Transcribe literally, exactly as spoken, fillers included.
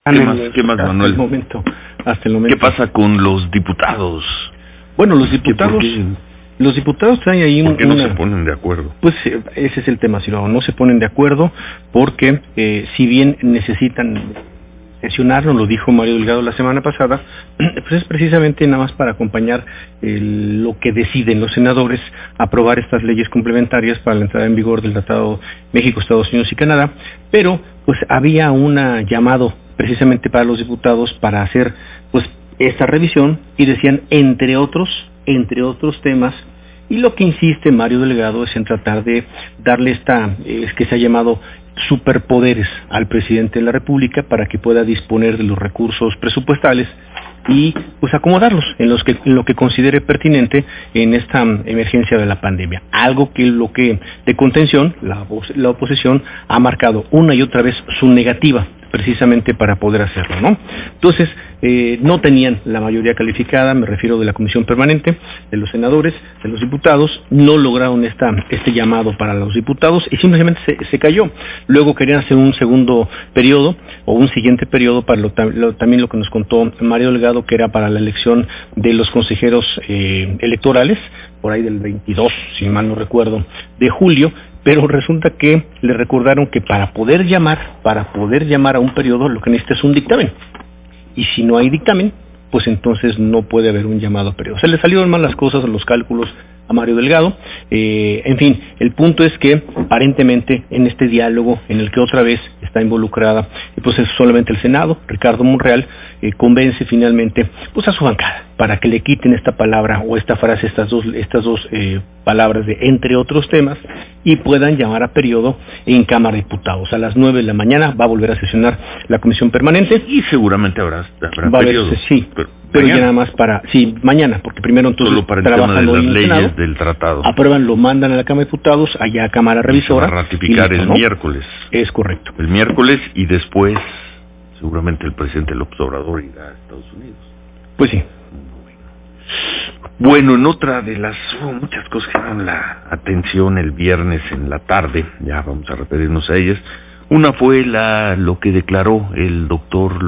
¿Qué más, ¿qué más, hasta Manuel? El momento, hasta el momento. ¿Qué pasa con los diputados? Bueno, los diputados... Los diputados traen ahí ¿Por qué una, no se ponen de acuerdo? Pues ese es el tema, Ciro. No se ponen de acuerdo porque eh, si bien necesitan sesionar, nos lo dijo Mario Delgado la semana pasada, pues es precisamente nada más para acompañar el, lo que deciden los senadores, aprobar estas leyes complementarias para la entrada en vigor del Tratado México, Estados Unidos y Canadá, pero pues había un llamado precisamente para los diputados para hacer pues esta revisión y decían entre otros, entre otros temas. Y lo que insiste Mario Delgado es en tratar de darle esta, es que se ha llamado superpoderes al presidente de la República para que pueda disponer de los recursos presupuestales y pues acomodarlos en los que en lo que considere pertinente en esta emergencia de la pandemia. Algo que lo que de contención la, la oposición ha marcado una y otra vez su negativa precisamente para poder hacerlo, ¿no? Entonces, eh, no tenían la mayoría calificada, me refiero de la Comisión Permanente, de los senadores, de los diputados, no lograron esta, este llamado para los diputados y simplemente se, se cayó. Luego querían hacer un segundo periodo o un siguiente periodo para lo, lo, también lo que nos contó Mario Delgado, que era para la elección de los consejeros eh, electorales, por ahí del veintidós, si mal no recuerdo, de julio, pero resulta que le recordaron que para poder llamar, para poder llamar a un periodo, lo que necesita es un dictamen. Y si no hay dictamen, pues entonces no puede haber un llamado a periodo. Se le salieron mal las cosas, los cálculos a Mario Delgado. Eh, en fin, el punto es que aparentemente en este diálogo en el que otra vez está involucrada, pues es solamente el Senado, Ricardo Monreal, eh, convence finalmente pues a su bancada para que le quiten esta palabra o esta frase, estas dos, estas dos eh, palabras de entre otros temas y puedan llamar a periodo en Cámara de Diputados. A las nueve de la mañana va a volver a sesionar la Comisión Permanente. Y seguramente habrá, habrá va periodo. A verse, sí, pero, pero ya nada más para, sí, mañana, porque primero entonces solo para el tema de las leyes Senado, del tratado. Aprueban, lo mandan a la Cámara de Diputados, allá a Cámara Revisora. Y se va a ratificar listo, el ¿no? miércoles. Es correcto. El miércoles y después seguramente el presidente López Obrador irá a Estados Unidos. Pues sí. Bueno, en otra de las oh, muchas cosas que llamaron la atención el viernes en la tarde, ya vamos a referirnos a ellas, una fue la lo que declaró el doctor